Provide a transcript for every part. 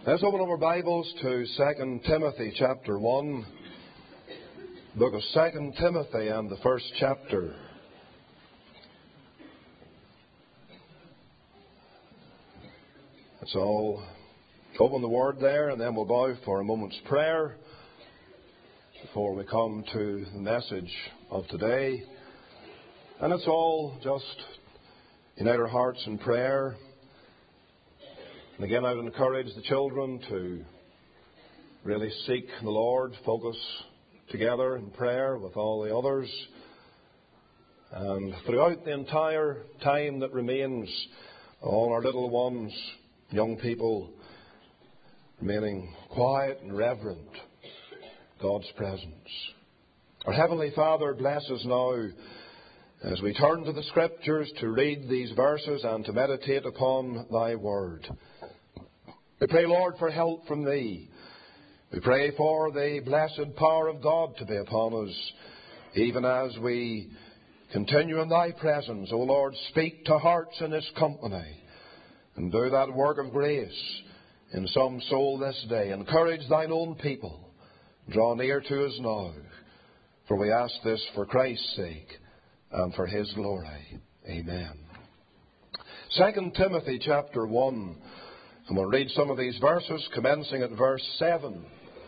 Let's open up our Bibles to 2 Timothy chapter 1. Book of 2 Timothy and the first chapter. Let's all open the Word there, and then we'll bow for a moment's prayer before we come to the message of today. And it's all just unite our hearts in prayer. And again, I would encourage the children to really seek the Lord, focus together in prayer with all the others. And throughout the entire time that remains, all our little ones, young people, remaining quiet and reverent, God's presence. Our Heavenly Father, bless us now as we turn to the Scriptures to read these verses and to meditate upon Thy Word. We pray, Lord, for help from Thee. We pray for the blessed power of God to be upon us, even as we continue in Thy presence. O Lord, speak to hearts in this company and do that work of grace in some soul this day. Encourage Thine own people. Draw near to us now, for we ask this for Christ's sake and for His glory. Amen. 2 Timothy chapter 1. And we'll read some of these verses, commencing at verse 7.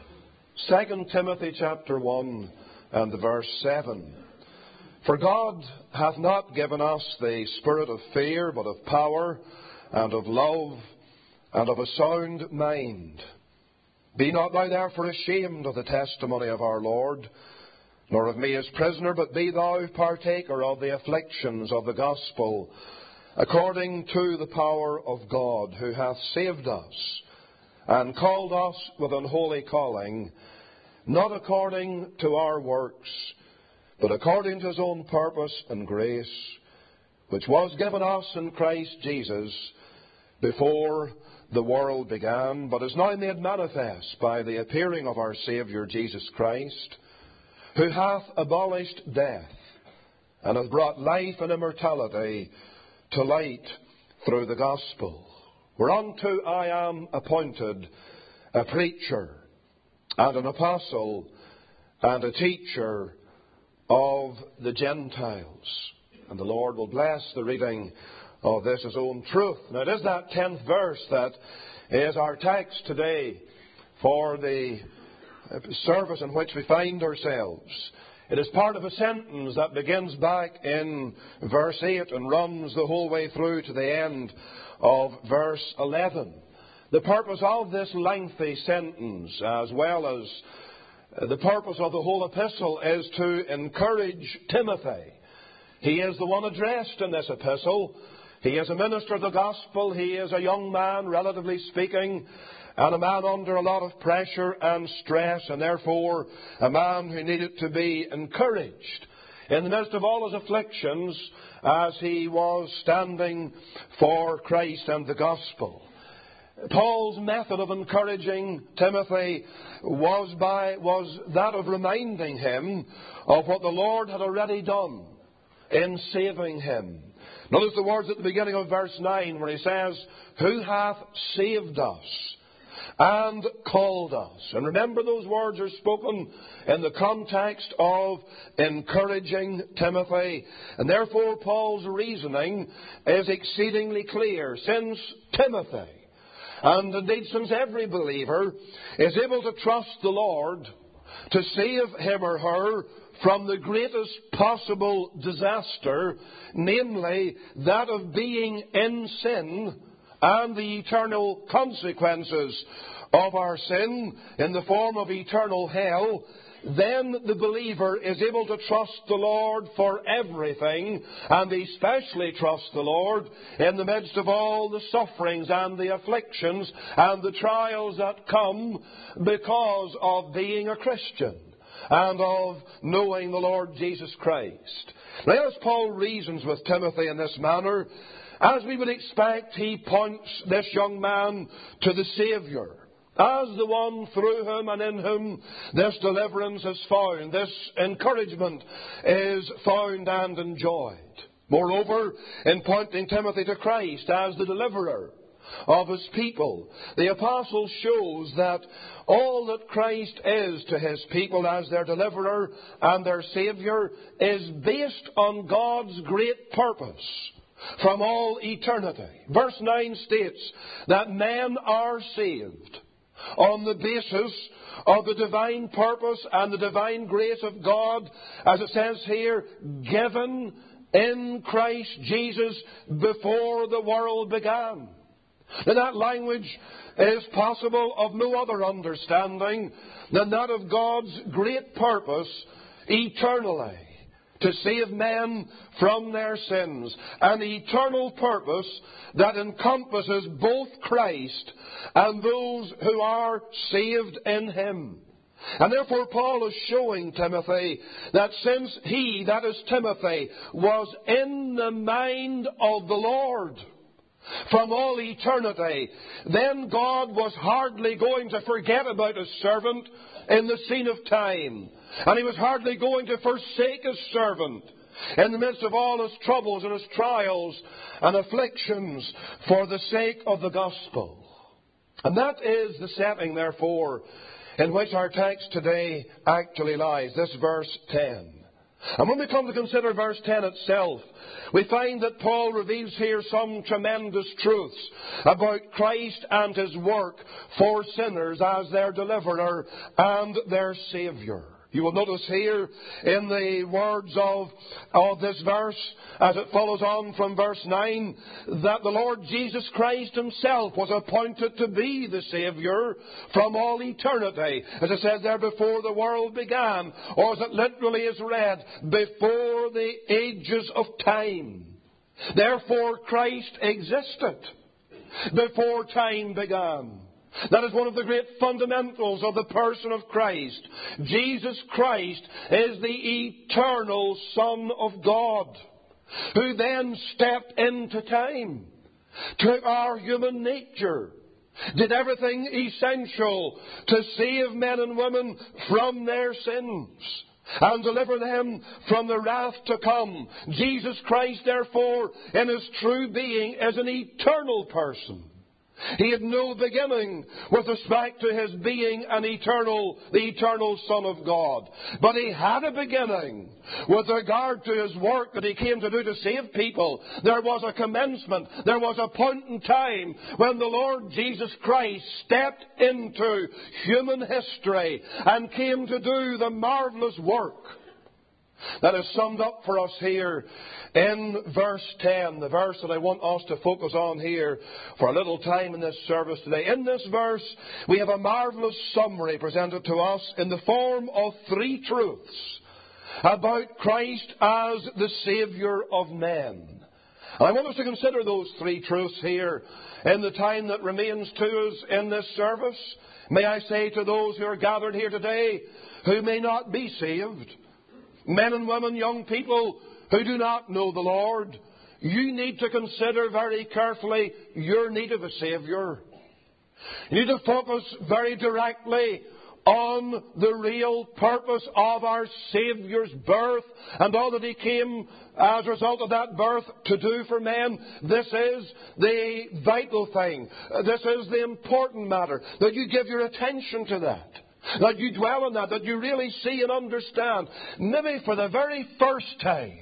2 Timothy chapter 1 and the verse 7. For God hath not given us the spirit of fear, but of power, and of love, and of a sound mind. Be not thou therefore ashamed of the testimony of our Lord, nor of me as prisoner, but be thou partaker of the afflictions of the gospel, according to the power of God, who hath saved us, and called us with an holy calling, not according to our works, but according to His own purpose and grace, which was given us in Christ Jesus before the world began, but is now made manifest by the appearing of our Saviour Jesus Christ, who hath abolished death, and hath brought life and immortality to light through the gospel, whereunto I am appointed a preacher and an apostle and a teacher of the Gentiles. And the Lord will bless the reading of this His own truth. Now it is that 10th verse that is our text today for the service in which we find ourselves. It is part of a sentence that begins back in verse 8 and runs the whole way through to the end of verse 11. The purpose of this lengthy sentence, as well as the purpose of the whole epistle, is to encourage Timothy. He is the one addressed in this epistle. He is a minister of the gospel. He is a young man, relatively speaking, and a man under a lot of pressure and stress, and therefore a man who needed to be encouraged in the midst of all his afflictions as he was standing for Christ and the gospel. Paul's method of encouraging Timothy was that of reminding him of what the Lord had already done in saving him. Notice the words at the beginning of verse 9 where he says, who hath saved us and called us. And remember, those words are spoken in the context of encouraging Timothy. And therefore Paul's reasoning is exceedingly clear. Since Timothy, and indeed since every believer, is able to trust the Lord to save him or her from the greatest possible disaster, namely that of being in sin and the eternal consequences of our sin in the form of eternal hell, then the believer is able to trust the Lord for everything, and especially trust the Lord in the midst of all the sufferings and the afflictions and the trials that come because of being a Christian and of knowing the Lord Jesus Christ. Now, as Paul reasons with Timothy in this manner, as we would expect, he points this young man to the Saviour as the one through whom and in whom this deliverance is found, this encouragement is found and enjoyed. Moreover, in pointing Timothy to Christ as the deliverer, of His people. The Apostle shows that all that Christ is to His people as their deliverer and their Saviour is based on God's great purpose from all eternity. Verse 9 states that men are saved on the basis of the divine purpose and the divine grace of God, as it says here, given in Christ Jesus before the world began. Now, that language is possible of no other understanding than that of God's great purpose eternally to save men from their sins. An eternal purpose that encompasses both Christ and those who are saved in Him. And therefore Paul is showing Timothy that since he, that is Timothy, was in the mind of the Lord from all eternity, then God was hardly going to forget about His servant in the scene of time. And He was hardly going to forsake His servant in the midst of all his troubles and his trials and afflictions for the sake of the gospel. And that is the setting, therefore, in which our text today actually lies, this verse 10. And when we come to consider verse 10 itself, we find that Paul reveals here some tremendous truths about Christ and His work for sinners as their deliverer and their Saviour. You will notice here in the words of this verse, as it follows on from verse 9, that the Lord Jesus Christ Himself was appointed to be the Saviour from all eternity. As it says there, before the world began, or as it literally is read, before the ages of time. Therefore Christ existed before time began. That is one of the great fundamentals of the person of Christ. Jesus Christ is the eternal Son of God, who then stepped into time, took our human nature, did everything essential to save men and women from their sins and deliver them from the wrath to come. Jesus Christ, therefore, in His true being, is an eternal person. He had no beginning with respect to His being the eternal Son of God. But He had a beginning with regard to His work that He came to do to save people. There was a commencement. There was a point in time when the Lord Jesus Christ stepped into human history and came to do the marvelous work that is summed up for us here in verse 10, the verse that I want us to focus on here for a little time in this service today. In this verse, we have a marvelous summary presented to us in the form of three truths about Christ as the Saviour of men. And I want us to consider those three truths here in the time that remains to us in this service. May I say to those who are gathered here today who may not be saved, men and women, young people who do not know the Lord, you need to consider very carefully your need of a Saviour. You need to focus very directly on the real purpose of our Saviour's birth and all that He came as a result of that birth to do for men. This is the vital thing. This is the important matter, that you give your attention to that. That you dwell on that you really see and understand, maybe for the very first time,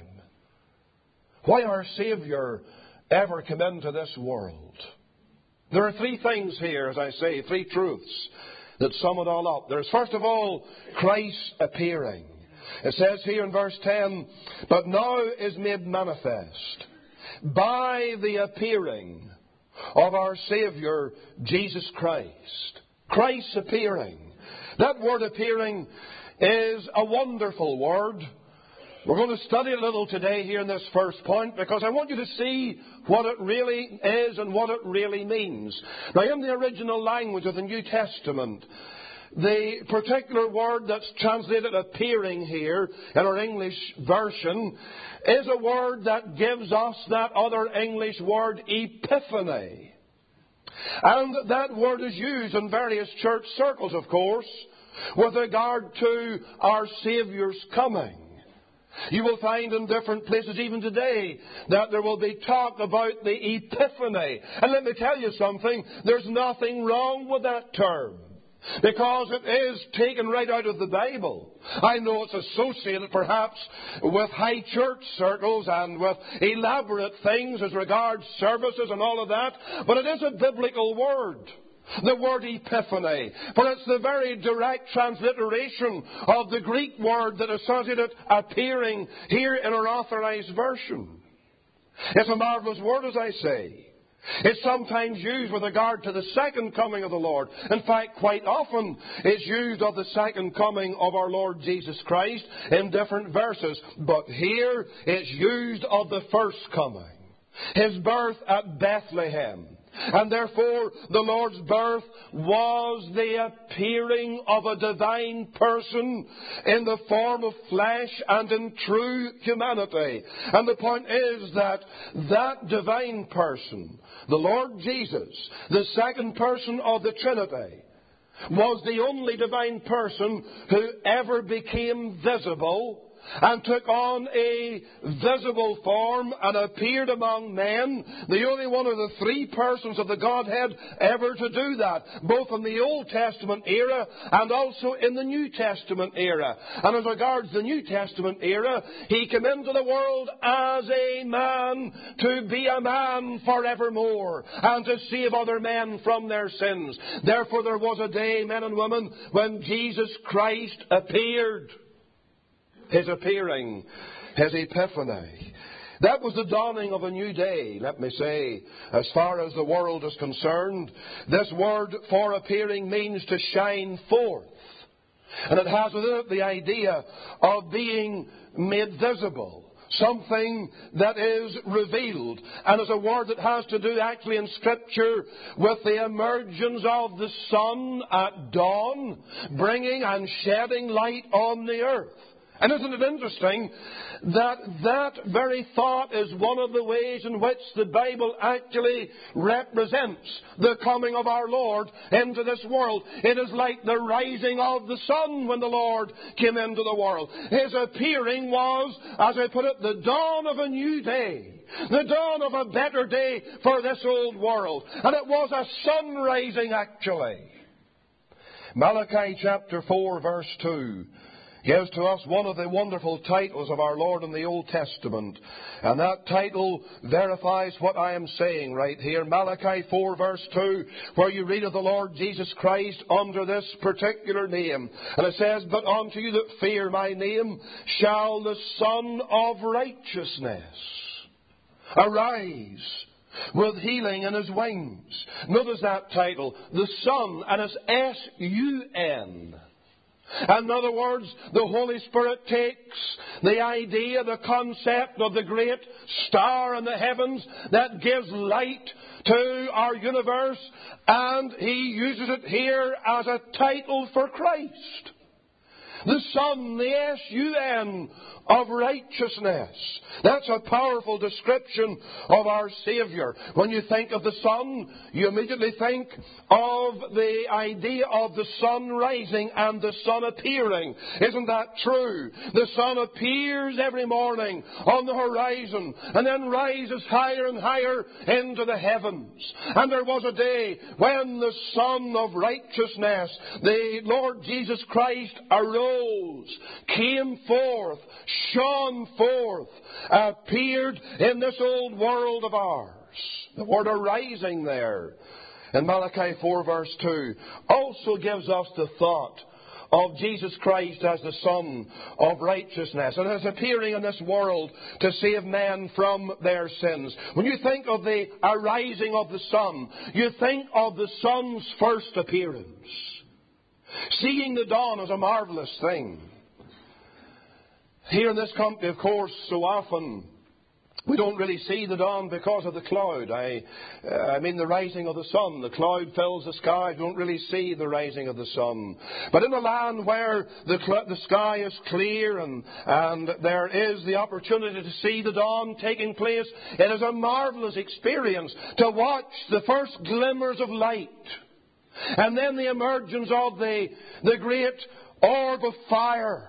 why our Saviour ever came into this world. There are three things here, as I say, three truths that sum it all up. There's first of all, Christ's appearing. It says here in verse 10, but now is made manifest by the appearing of our Saviour, Jesus Christ. Christ's appearing. That word appearing is a wonderful word. We're going to study a little today here in this first point because I want you to see what it really is and what it really means. Now, in the original language of the New Testament, the particular word that's translated appearing here in our English version is a word that gives us that other English word, epiphany. And that word is used in various church circles, of course, with regard to our Saviour's coming. You will find in different places, even today, that there will be talk about the Epiphany. And let me tell you something, there's nothing wrong with that term, because it is taken right out of the Bible. I know it's associated perhaps with high church circles and with elaborate things as regards services and all of that, but it is a biblical word. The word Epiphany, for it's the very direct transliteration of the Greek word that associated appearing here in our authorized version. It's a marvelous word, as I say. It's sometimes used with regard to the second coming of the Lord. In fact, quite often it's used of the second coming of our Lord Jesus Christ in different verses. But here it's used of the first coming, His birth at Bethlehem. And therefore, the Lord's birth was the appearing of a divine person in the form of flesh and in true humanity. And the point is that that divine person, the Lord Jesus, the second person of the Trinity, was the only divine person who ever became visible and took on a visible form and appeared among men, the only one of the three persons of the Godhead ever to do that, both in the Old Testament era and also in the New Testament era. And as regards the New Testament era, He came into the world as a man to be a man forevermore and to save other men from their sins. Therefore there was a day, men and women, when Jesus Christ appeared. His appearing, His Epiphany. That was the dawning of a new day, let me say. As far as the world is concerned, this word for appearing means to shine forth. And it has within it the idea of being made visible. Something that is revealed. And it's a word that has to do actually in Scripture with the emergence of the sun at dawn, bringing and shedding light on the earth. And isn't it interesting that that very thought is one of the ways in which the Bible actually represents the coming of our Lord into this world. It is like the rising of the sun when the Lord came into the world. His appearing was, as I put it, the dawn of a new day. The dawn of a better day for this old world. And it was a sun rising actually. Malachi chapter 4 verse 2 gives to us one of the wonderful titles of our Lord in the Old Testament. And that title verifies what I am saying right here. Malachi 4 verse 2, where you read of the Lord Jesus Christ under this particular name. And it says, "But unto you that fear my name shall the Son of Righteousness arise with healing in His wings." Notice that title, the Son, and it's S-U-N. In other words, the Holy Spirit takes the idea, the concept of the great star in the heavens that gives light to our universe, and He uses it here as a title for Christ. The Son, the S-U-N, of righteousness. That's a powerful description of our Savior. When you think of the sun, you immediately think of the idea of the sun rising and the sun appearing. Isn't that true? The sun appears every morning on the horizon and then rises higher and higher into the heavens. And there was a day when the Son of righteousness, the Lord Jesus Christ, arose, came forth, shone forth, appeared in this old world of ours. The word arising there in Malachi 4 verse 2 also gives us the thought of Jesus Christ as the Son of righteousness and as appearing in this world to save men from their sins. When you think of the arising of the sun, you think of the sun's first appearance. Seeing the dawn is a marvelous thing. Here in this country, of course, so often we don't really see the dawn because of the cloud. I mean the rising of the sun. The cloud fills the sky. You don't really see the rising of the sun. But in a land where the sky is clear and there is the opportunity to see the dawn taking place, it is a marvelous experience to watch the first glimmers of light. And then the emergence of the great orb of fire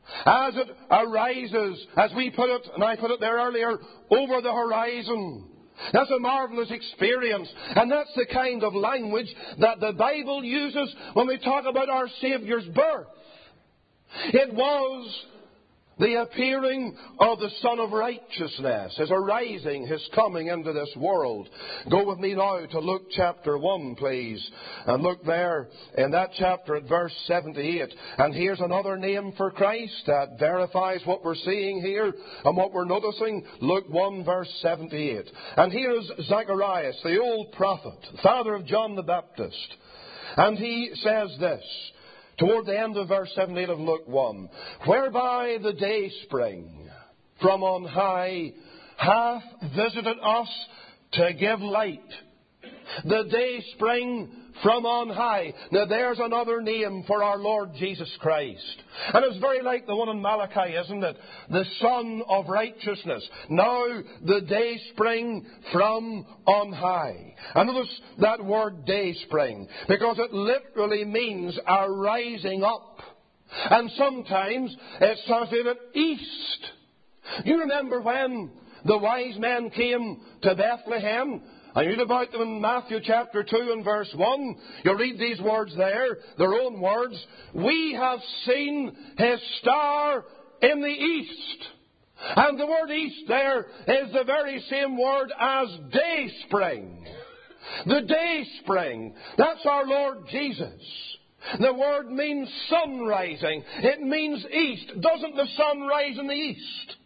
as it arises, as we put it, and I put it there earlier, over the horizon. That's a marvelous experience. And that's the kind of language that the Bible uses when we talk about our Saviour's birth. It was the appearing of the Son of Righteousness, His arising, His coming into this world. Go with me now to Luke chapter 1, please. And look there in that chapter at verse 78. And here's another name for Christ that verifies what we're seeing here and what we're noticing. Luke 1, verse 78. And here is Zacharias, the old prophet, father of John the Baptist. And he says this, toward the end of verse 78 of Luke 1, whereby the dayspring from on high hath visited us to give light. The dayspring from on high. Now there's another name for our Lord Jesus Christ. And it's very like the one in Malachi, isn't it? The Son of Righteousness. Now the dayspring from on high. And notice that word dayspring, because it literally means a rising up. And sometimes it's translated east. You remember when the wise men came to Bethlehem? I read about them in Matthew chapter 2 and verse 1. You'll read these words there, their own words. We have seen His star in the east. And the word east there is the very same word as dayspring. The dayspring. That's our Lord Jesus. The word means sun rising. It means east. Doesn't the sun rise in the east?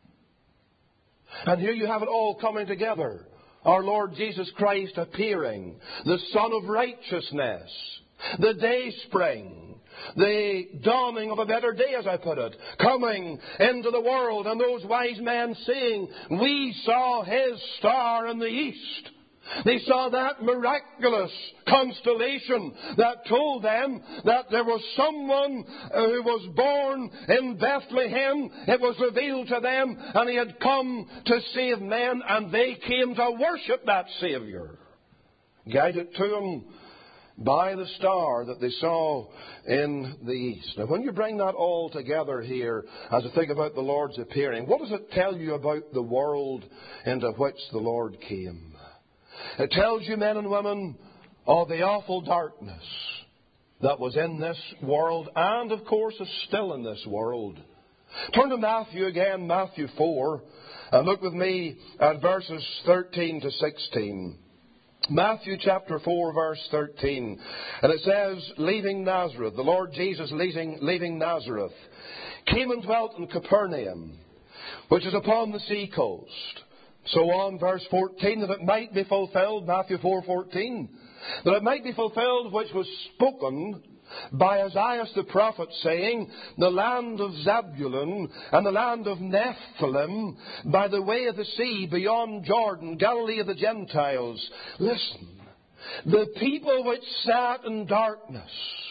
And here you have it all coming together. Our Lord Jesus Christ appearing, the Son of Righteousness, the dayspring, the dawning of a better day, as I put it, coming into the world, and those wise men saying, we saw His star in the east. They saw that miraculous constellation that told them that there was someone who was born in Bethlehem. It was revealed to them, and He had come to save men, and they came to worship that Saviour, guided to them by the star that they saw in the east. Now, when you bring that all together here, as I think about the Lord's appearing, what does it tell you about the world into which the Lord came? It tells you, men and women, of the awful darkness that was in this world and, of course, is still in this world. Turn to Matthew again, Matthew 4, and look with me at verses 13 to 16. Matthew chapter 4, verse 13. And it says, leaving Nazareth, the Lord Jesus leaving Nazareth, came and dwelt in Capernaum, which is upon the sea coast. So on, verse 14, that it might be fulfilled, Matthew 4:14, that it might be fulfilled which was spoken by Isaiah the prophet, saying, the land of Zabulon and the land of Nephthalim, by the way of the sea, beyond Jordan, Galilee of the Gentiles. Listen, the people which sat in darkness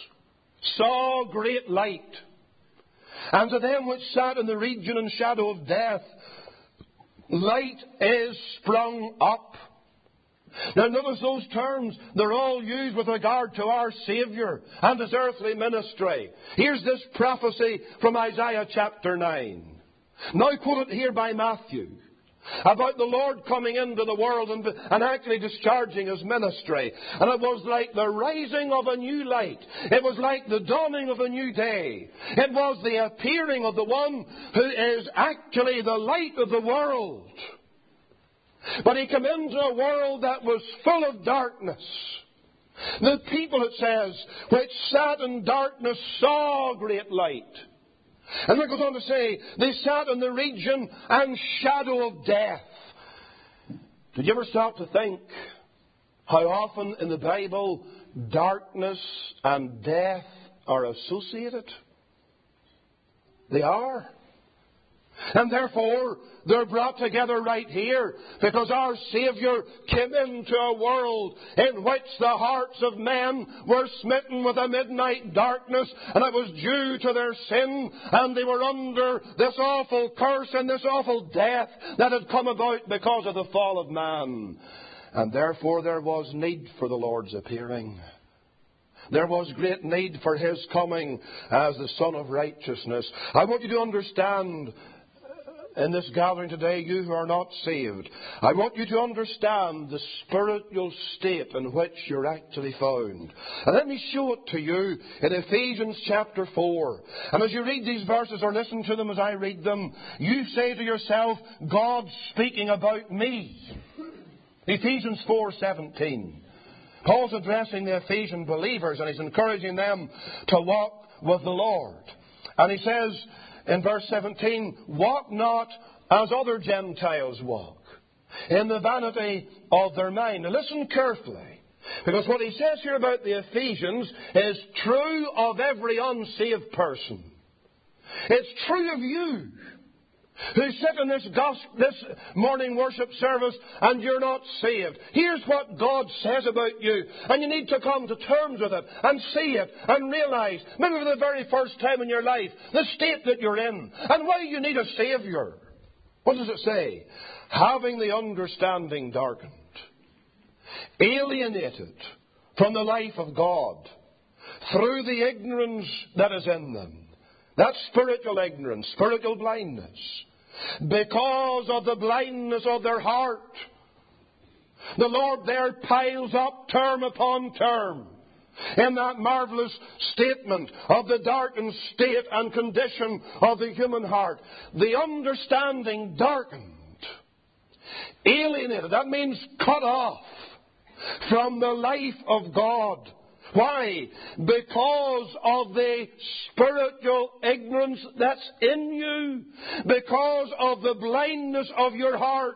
saw great light, and to them which sat in the region and shadow of death, light is sprung up. Now notice those terms, they're all used with regard to our Saviour and His earthly ministry. Here's this prophecy from Isaiah chapter 9. Now quoted here by Matthew, about the Lord coming into the world and actually discharging His ministry. And it was like the rising of a new light. It was like the dawning of a new day. It was the appearing of the one who is actually the light of the world. But He came into a world that was full of darkness. The people, it says, which sat in darkness saw great light. And it goes on to say, they sat in the region and shadow of death. Did you ever stop to think how often in the Bible darkness and death are associated? They are. And therefore, they're brought together right here, because our Saviour came into a world in which the hearts of men were smitten with a midnight darkness, and it was due to their sin, and they were under this awful curse and this awful death that had come about because of the fall of man. And therefore there was need for the Lord's appearing. there was great need for His coming as the Son of Righteousness. I want you to understand in this gathering today, you who are not saved, I want you to understand the spiritual state in which you're actually found. And let me show it to you in Ephesians chapter 4. And as you read these verses or listen to them as I read them, you say to yourself, God's speaking about me. Ephesians 4:17. Paul's addressing the Ephesian believers and he's encouraging them to walk with the Lord. And he says, in verse 17, walk not as other Gentiles walk, in the vanity of their mind. Now listen carefully, because what he says here about the Ephesians is true of every unsaved person. It's true of you who sit in this morning worship service and you're not saved. Here's what God says about you. And you need to come to terms with it and see it and realize, maybe for the very first time in your life, the state that you're in and why you need a Saviour. What does it say? Having the understanding darkened, alienated from the life of God through the ignorance that is in them. That's spiritual ignorance, spiritual blindness. Because of the blindness of their heart. The Lord there piles up term upon term in that marvelous statement of the darkened state and condition of the human heart. The understanding darkened. Alienated. That means cut off from the life of God. Why? Because of the spiritual ignorance that's in you. Because of the blindness of your heart.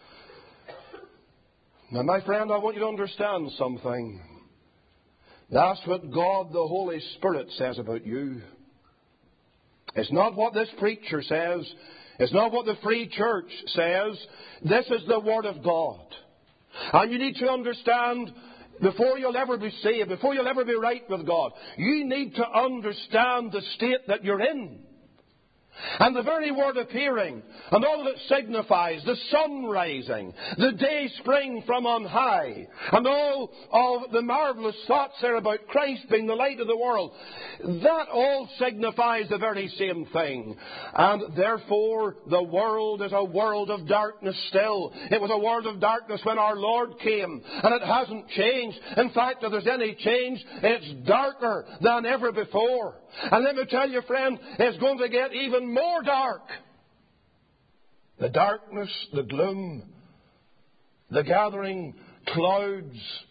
Now, my friend, I want you to understand something. That's what God, the Holy Spirit, says about you. It's not what this preacher says. It's not what the Free Church says. This is the Word of God. And you need to understand, before you'll ever be saved, before you'll ever be right with God, you need to understand the state that you're in. And the very word appearing, and all that it signifies, the sun rising, the day spring from on high, and all of the marvellous thoughts there about Christ being the light of the world, that all signifies the very same thing. And therefore, the world is a world of darkness still. It was a world of darkness when our Lord came, and it hasn't changed. In fact, if there's any change, it's darker than ever before. And let me tell you, friend, it's going to get even more dark. The darkness, the gloom, the gathering clouds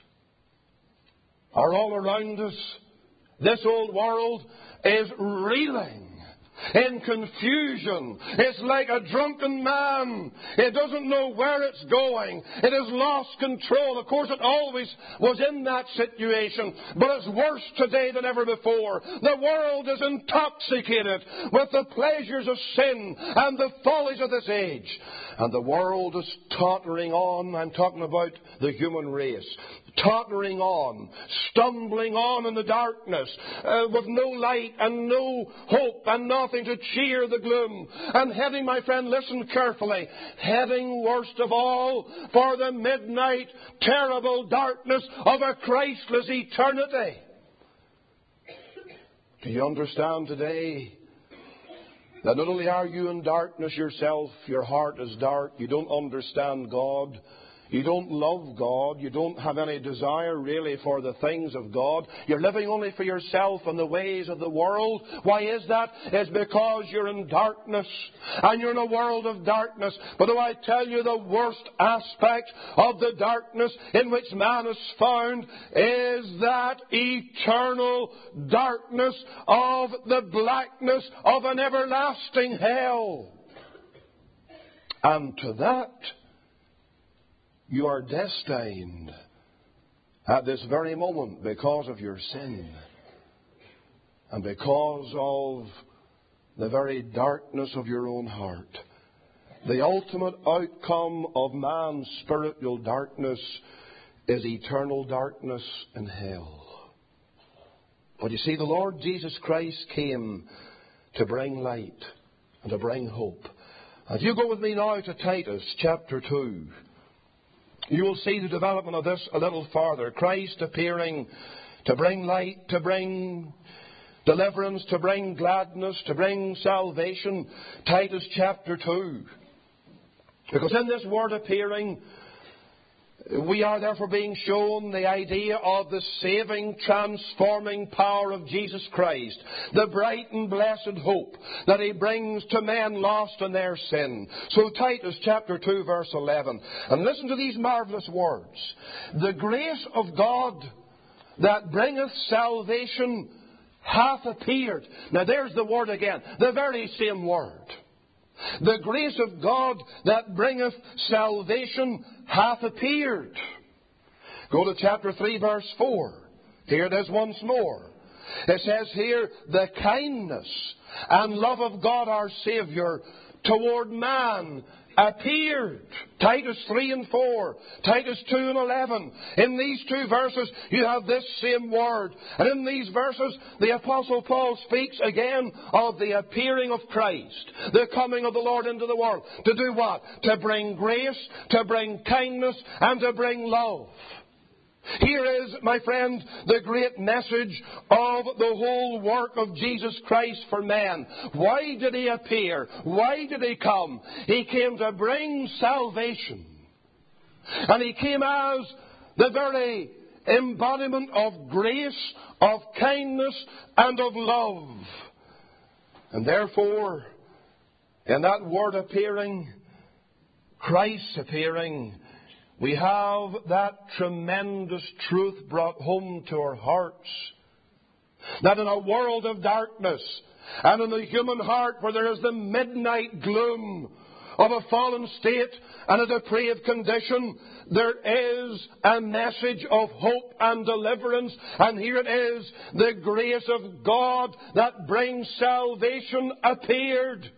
are all around us. This old world is reeling in confusion. It's like a drunken man. It doesn't know where it's going. It has lost control. Of course, it always was in that situation, but it's worse today than ever before. The world is intoxicated with the pleasures of sin and the follies of this age. And the world is tottering on. I'm talking about the human race. Tottering on, stumbling on in the darkness, with no light and no hope and nothing to cheer the gloom. And heading, my friend, listen carefully, heading worst of all for the midnight terrible darkness of a Christless eternity. Do you understand today that not only are you in darkness yourself, your heart is dark, you don't understand God, you don't love God. You don't have any desire really for the things of God. You're living only for yourself and the ways of the world. Why is that? It's because you're in darkness. And you're in a world of darkness. But do I tell you, the worst aspect of the darkness in which man is found is that eternal darkness of the blackness of an everlasting hell. And to that, you are destined at this very moment because of your sin and because of the very darkness of your own heart. The ultimate outcome of man's spiritual darkness is eternal darkness in hell. But you see, the Lord Jesus Christ came to bring light and to bring hope. If you go with me now to Titus chapter 2, you will see the development of this a little farther. Christ appearing to bring light, to bring deliverance, to bring gladness, to bring salvation. Titus chapter 2. Because in this word appearing, we are therefore being shown the idea of the saving, transforming power of Jesus Christ, the bright and blessed hope that He brings to men lost in their sin. So Titus chapter 2 verse 11. And listen to these marvellous words. The grace of God that bringeth salvation hath appeared. Now there's the word again, the very same word. The grace of God that bringeth salvation hath appeared. Go to chapter 3 verse 4. Here it is once more. It says here, the kindness and love of God our Saviour toward man appeared. Titus 3 and 4, Titus 2 and 11. In these two verses you have this same word. And in these verses the Apostle Paul speaks again of the appearing of Christ, the coming of the Lord into the world. To do what? To bring grace, to bring kindness, and to bring love. Here is, my friend, the great message of the whole work of Jesus Christ for man. Why did He appear? Why did He come? He came to bring salvation. And He came as the very embodiment of grace, of kindness, and of love. And therefore, in that word appearing, Christ appearing, we have that tremendous truth brought home to our hearts. That in a world of darkness, and in the human heart where there is the midnight gloom of a fallen state and a depraved condition, there is a message of hope and deliverance. And here it is, the grace of God that brings salvation appeared.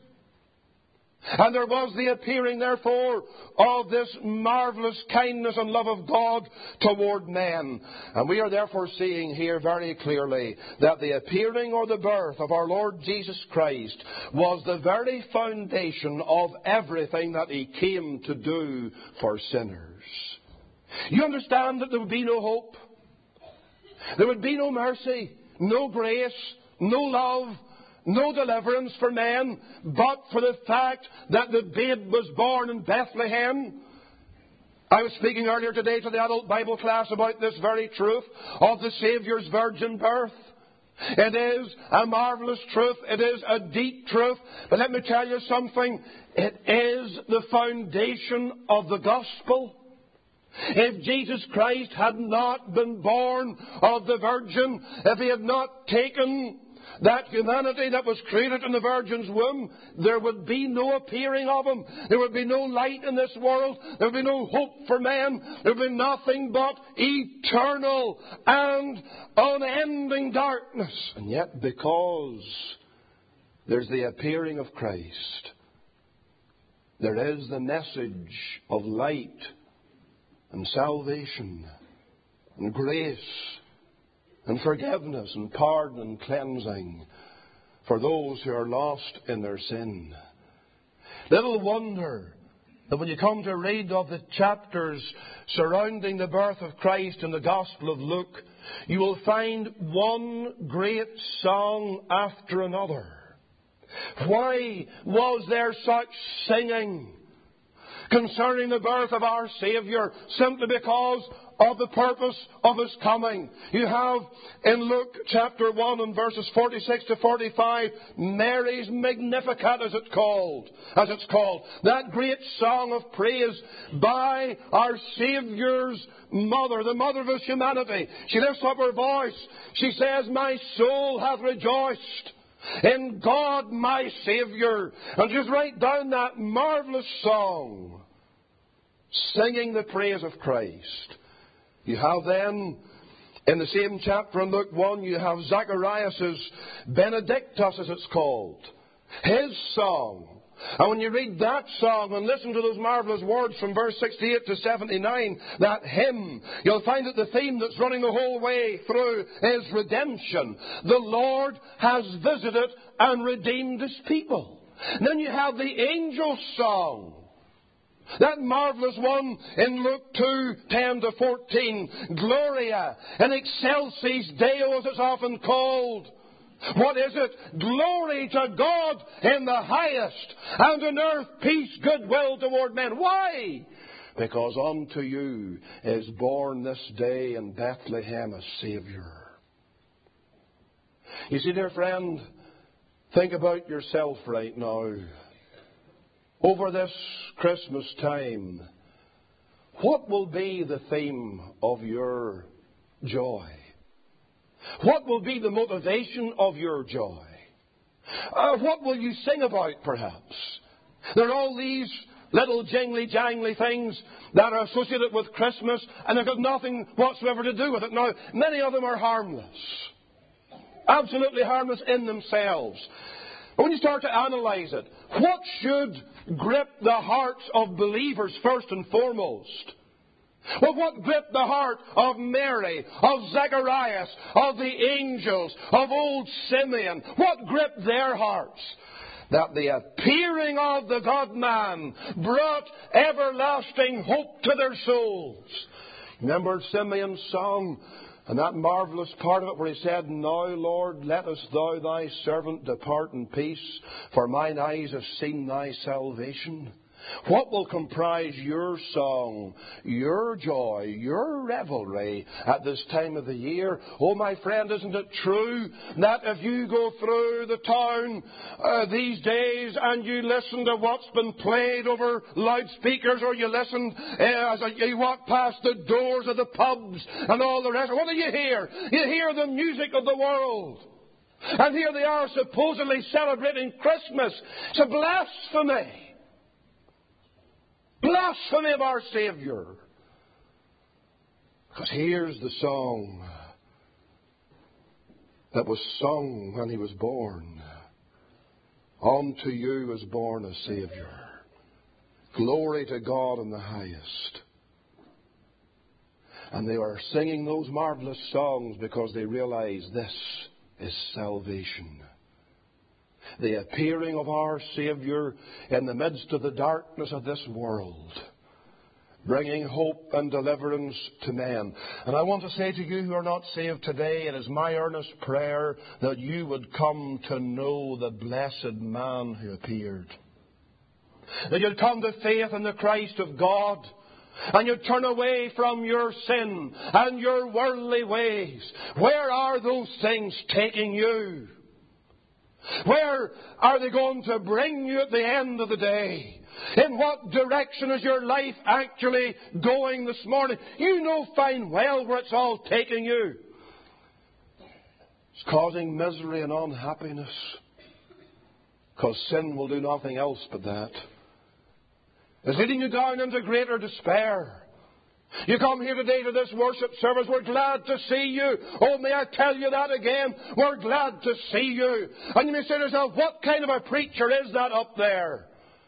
And there was the appearing, therefore, of this marvellous kindness and love of God toward men. And we are therefore seeing here very clearly that the appearing or the birth of our Lord Jesus Christ was the very foundation of everything that He came to do for sinners. You understand that there would be no hope, there would be no mercy, no grace, no love, no deliverance for men, but for the fact that the babe was born in Bethlehem. I was speaking earlier today to the adult Bible class about this very truth of the Saviour's virgin birth. It is a marvellous truth. It is a deep truth. But let me tell you something. It is the foundation of the gospel. If Jesus Christ had not been born of the Virgin, if He had not taken that humanity that was created in the Virgin's womb, there would be no appearing of Him. There would be no light in this world. There would be no hope for man. There would be nothing but eternal and unending darkness. And yet, because there's the appearing of Christ, there is the message of light and salvation and grace and forgiveness and pardon and cleansing for those who are lost in their sin. Little wonder that when you come to read of the chapters surrounding the birth of Christ in the Gospel of Luke, you will find one great song after another. Why was there such singing concerning the birth of our Saviour? Simply because of the purpose of His coming. You have in Luke chapter 1 and verses 46 to 45, Mary's Magnificat as it's called. That great song of praise by our Saviour's mother, the mother of His humanity. She lifts up her voice. She says, "My soul hath rejoiced in God my Saviour." And just write down that marvellous song, singing the praise of Christ. You have then, in the same chapter in Luke 1, you have Zacharias' Benedictus, as it's called. His song. And when you read that song and listen to those marvellous words from verse 68 to 79, that hymn, you'll find that the theme that's running the whole way through is redemption. The Lord has visited and redeemed His people. And then you have the angel's song. That marvelous one in Luke 2:10-14. Gloria in excelsis Deo, as it's often called. What is it? Glory to God in the highest, and on earth peace, goodwill toward men. Why? Because unto you is born this day in Bethlehem a Saviour. You see, dear friend, think about yourself right now. Over this Christmas time, what will be the theme of your joy? What will be the motivation of your joy? What will you sing about, perhaps? There are all these little jingly-jangly things that are associated with Christmas, and they've got nothing whatsoever to do with it. Now, many of them are harmless. Absolutely harmless in themselves. But when you start to analyze it, what should grip the hearts of believers first and foremost? Well, what gripped the heart of Mary, of Zacharias, of the angels, of old Simeon? What gripped their hearts? That the appearing of the God-man brought everlasting hope to their souls. Remember Simeon's song, and that marvelous part of it where he said, Now, Lord, lettest thou thy servant depart in peace, for mine eyes have seen thy salvation. What will comprise your song, your joy, your revelry at this time of the year? Oh, my friend, isn't it true that if you go through the town these days and you listen to what's been played over loudspeakers, or you listen as you walk past the doors of the pubs and all the rest, what do you hear? You hear the music of the world. And here they are supposedly celebrating Christmas. It's a blasphemy. Blasphemy of our Saviour. Because here's the song that was sung when He was born. Unto you is born a Saviour. Glory to God in the highest. And they are singing those marvelous songs because they realize this is salvation. The appearing of our Saviour in the midst of the darkness of this world, bringing hope and deliverance to men. And I want to say to you who are not saved today, it is my earnest prayer that you would come to know the blessed man who appeared. That you'd come to faith in the Christ of God, and you'd turn away from your sin and your worldly ways. Where are those things taking you? Where are they going to bring you at the end of the day? In what direction is your life actually going this morning? You know fine well where it's all taking you. It's causing misery and unhappiness. Because sin will do nothing else but that. It's leading you down into greater despair. You come here today to this worship service. We're glad to see you. Oh, may I tell you that again? We're glad to see you. And you may say to yourself, what kind of a preacher is that up there?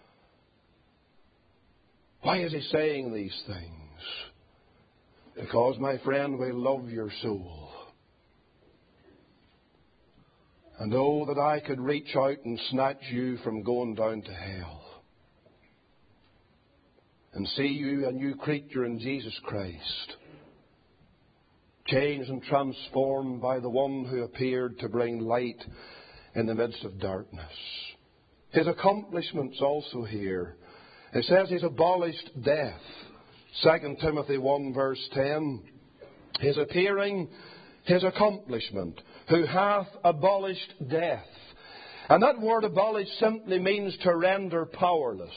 Why is he saying these things? Because, my friend, we love your soul. And oh, that I could reach out and snatch you from going down to hell. And see you a new creature in Jesus Christ, changed and transformed by the one who appeared to bring light in the midst of darkness. His accomplishments also here. It says He's abolished death. 2 Timothy 1 verse 10. His appearing, His accomplishment, who hath abolished death. And that word abolish simply means to render powerless.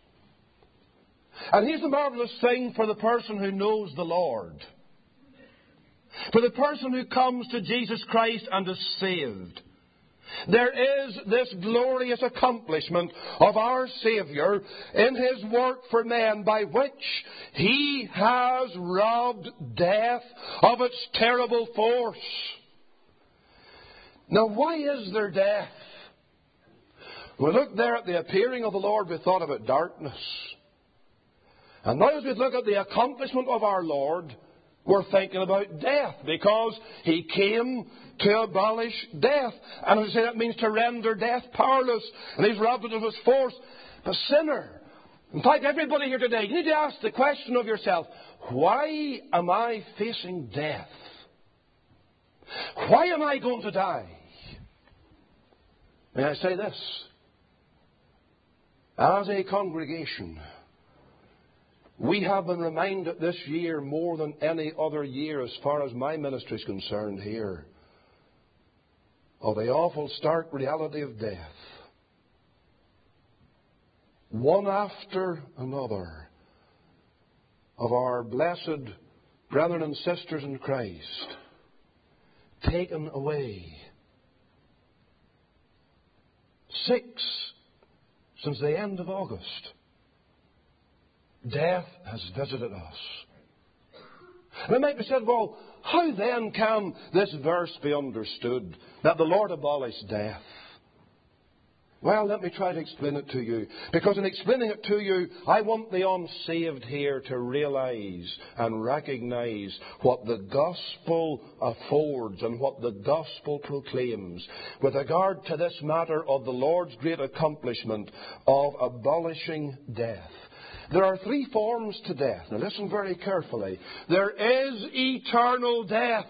And here's the marvelous thing for the person who knows the Lord. For the person who comes to Jesus Christ and is saved. There is this glorious accomplishment of our Saviour in His work for men, by which He has robbed death of its terrible force. Now, why is there death? We look there at the appearing of the Lord, we thought about darkness. And now as we look at the accomplishment of our Lord, we're thinking about death, because He came to abolish death. And as I say, that means to render death powerless. And He's robbed it of its force. But sinner, In fact, everybody here today, you need to ask the question of yourself, why am I facing death? Why am I going to die? May I say this? As a congregation, we have been reminded this year more than any other year, as far as my ministry is concerned here, of the awful stark reality of death. One after another of our blessed brethren and sisters in Christ taken away. 6 since the end of August. Death has visited us. And it might be said, well, how then can this verse be understood, that the Lord abolished death? Well, let me try to explain it to you. Because in explaining it to you, I want the unsaved here to realize and recognize what the gospel affords and what the gospel proclaims with regard to this matter of the Lord's great accomplishment of abolishing death. There are 3 forms to death. Now listen very carefully. There is eternal death.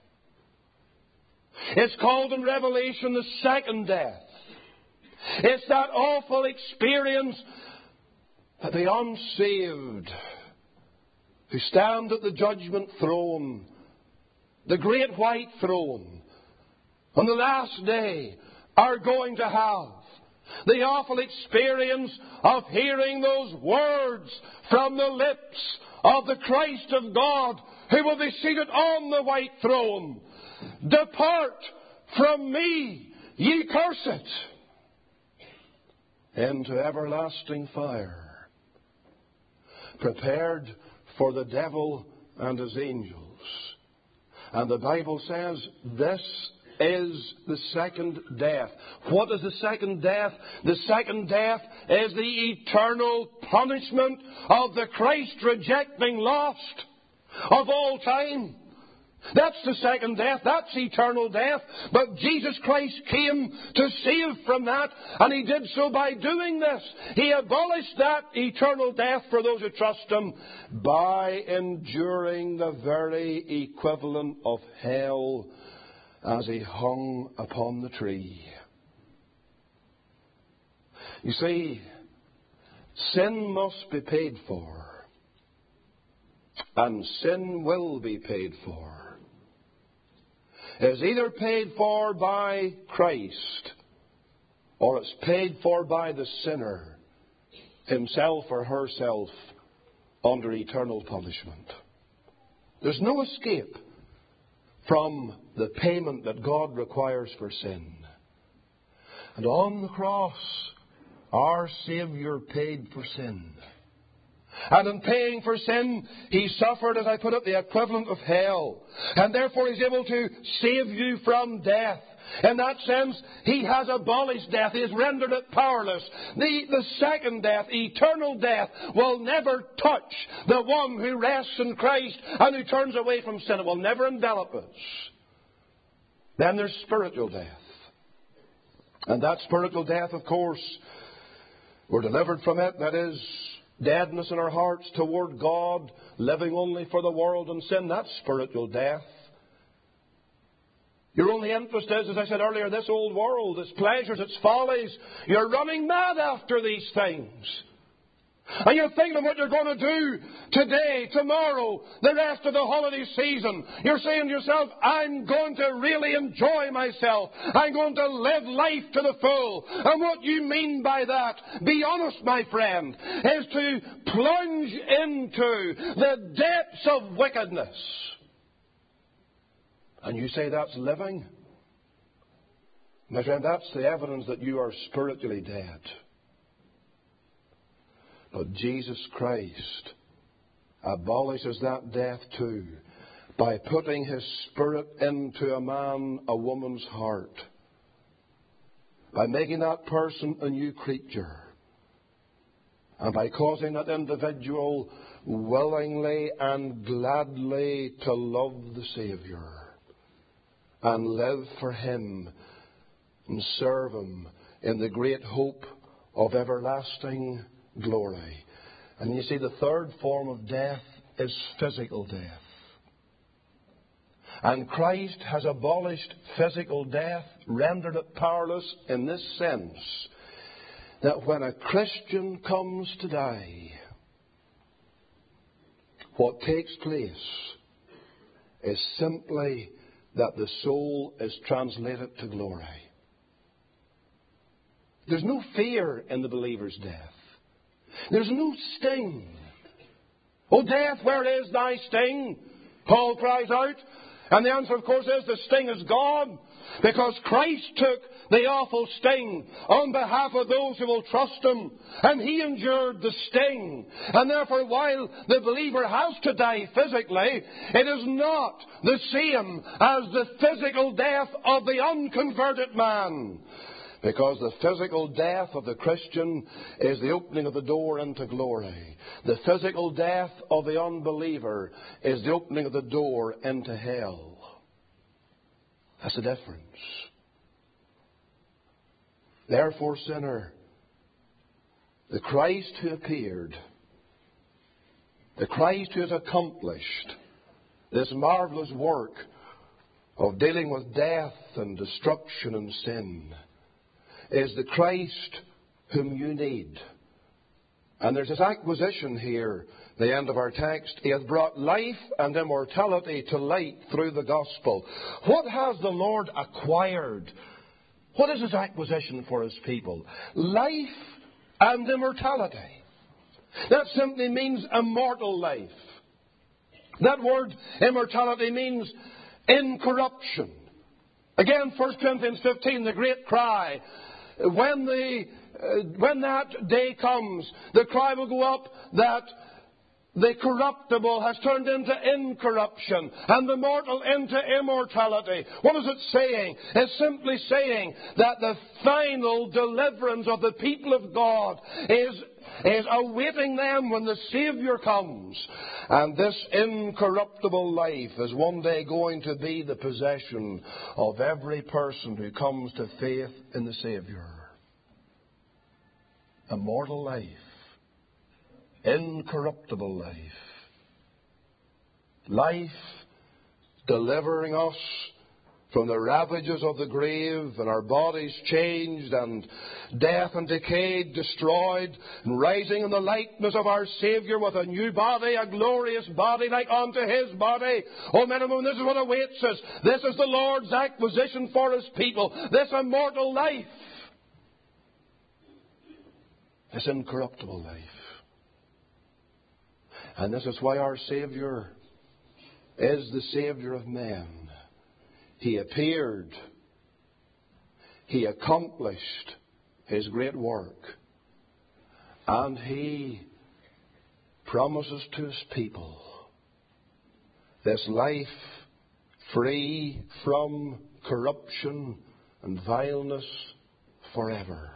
It's called in Revelation the second death. It's that awful experience that the unsaved who stand at the judgment throne, the great white throne, on the last day are going to have. The awful experience of hearing those words from the lips of the Christ of God who will be seated on the white throne. Depart from me, ye cursed, into everlasting fire, prepared for the devil and his angels. And the Bible says this is the second death. What is the second death? The second death is the eternal punishment of the Christ-rejecting lost of all time. That's the second death. That's eternal death. But Jesus Christ came to save from that, and He did so by doing this. He abolished that eternal death for those who trust Him by enduring the very equivalent of hell as He hung upon the tree. You see, sin must be paid for, and sin will be paid for. Is either paid for by Christ, or it's paid for by the sinner himself or herself under eternal punishment. There's no escape from the payment that God requires for sin. And on the cross, our Saviour paid for sin. And in paying for sin, He suffered, as I put it, the equivalent of hell. And therefore He's able to save you from death. In that sense, He has abolished death. He has rendered it powerless. The second death, eternal death, will never touch the one who rests in Christ and who turns away from sin. It will never envelop us. Then there's spiritual death. And that spiritual death, of course, we're delivered from it. That is deadness in our hearts toward God, living only for the world and sin. That's spiritual death. Your only interest is, as I said earlier, this old world, its pleasures, its follies. You're running mad after these things. And you're thinking of what you're going to do today, tomorrow, the rest of the holiday season. You're saying to yourself, I'm going to really enjoy myself. I'm going to live life to the full. And what you mean by that, be honest, my friend, is to plunge into the depths of wickedness. And you say that's living? My friend, that's the evidence that you are spiritually dead. But Jesus Christ abolishes that death too by putting His Spirit into a man, a woman's heart, by making that person a new creature, and by causing that individual willingly and gladly to love the Saviour and live for Him and serve Him in the great hope of everlasting glory. And you see, the third form of death is physical death. And Christ has abolished physical death, rendered it powerless in this sense, that when a Christian comes to die, what takes place is simply that the soul is translated to glory. There's no fear in the believer's death. There's no sting. "O death, where is thy sting?" Paul cries out. And the answer, of course, is the sting is gone. Because Christ took the awful sting on behalf of those who will trust Him. And He endured the sting. And therefore, while the believer has to die physically, it is not the same as the physical death of the unconverted man. Because the physical death of the Christian is the opening of the door into glory. The physical death of the unbeliever is the opening of the door into hell. That's the difference. Therefore, sinner, the Christ who appeared, the Christ who has accomplished this marvelous work of dealing with death and destruction and sin, is the Christ whom you need. And there's this acquisition here, the end of our text. He hath brought life and immortality to light through the gospel. What has the Lord acquired? What is His acquisition for His people? Life and immortality. That simply means immortal life. That word immortality means incorruption. Again, 1 Corinthians 15, the great cry. When that day comes, the cry will go up that the corruptible has turned into incorruption and the mortal into immortality. What is it saying? It's simply saying that the final deliverance of the people of God is awaiting them when the Saviour comes. And this incorruptible life is one day going to be the possession of every person who comes to faith in the Saviour. Immortal life. Incorruptible life. Life delivering us from the ravages of the grave, and our bodies changed, and death and decay destroyed, and rising in the likeness of our Saviour with a new body, a glorious body like unto His body. Oh, men and women, this is what awaits us. This is the Lord's acquisition for His people. This immortal life. This incorruptible life. And this is why our Saviour is the Saviour of men. He appeared. He accomplished His great work. And He promises to His people this life free from corruption and vileness forever.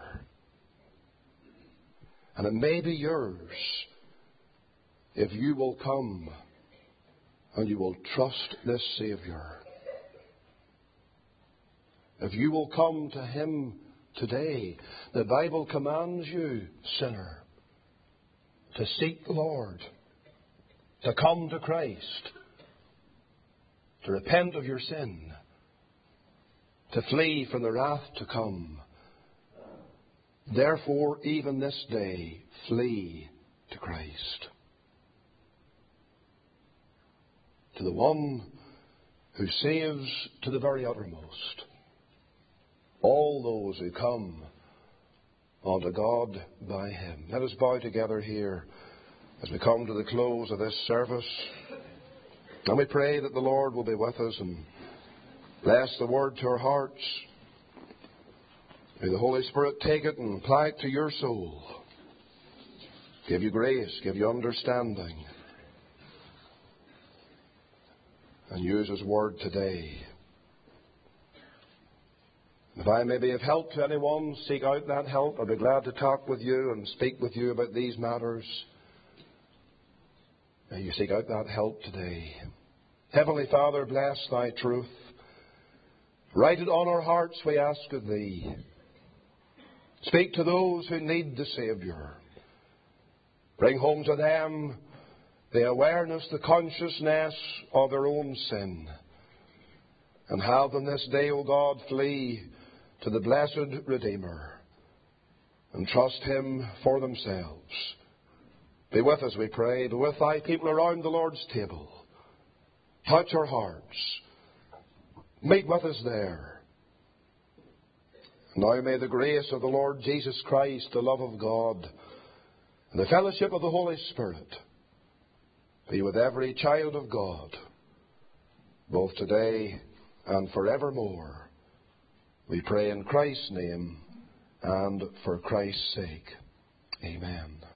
And it may be yours if you will come and you will trust this Saviour. If you will come to Him today, the Bible commands you, sinner, to seek the Lord, to come to Christ, to repent of your sin, to flee from the wrath to come. Therefore, even this day, flee to Christ. To the one who saves to the very uttermost all those who come unto God by Him. Let us bow together here as we come to the close of this service. And we pray that the Lord will be with us and bless the word to our hearts. May the Holy Spirit take it and apply it to your soul. Give you grace, give you understanding. And use His word today. If I may be of help to anyone, seek out that help. I'll be glad to talk with you and speak with you about these matters. May you seek out that help today. Heavenly Father, bless Thy truth. Write it on our hearts, we ask of Thee. Speak to those who need the Saviour. Bring home to them the awareness, the consciousness of their own sin. And have them this day, O God, flee to the blessed Redeemer and trust Him for themselves. Be with us, we pray. Be with Thy people around the Lord's table. Touch our hearts. Meet with us there. Now may the grace of the Lord Jesus Christ, the love of God, and the fellowship of the Holy Spirit be with every child of God, both today and forevermore. We pray in Christ's name and for Christ's sake. Amen.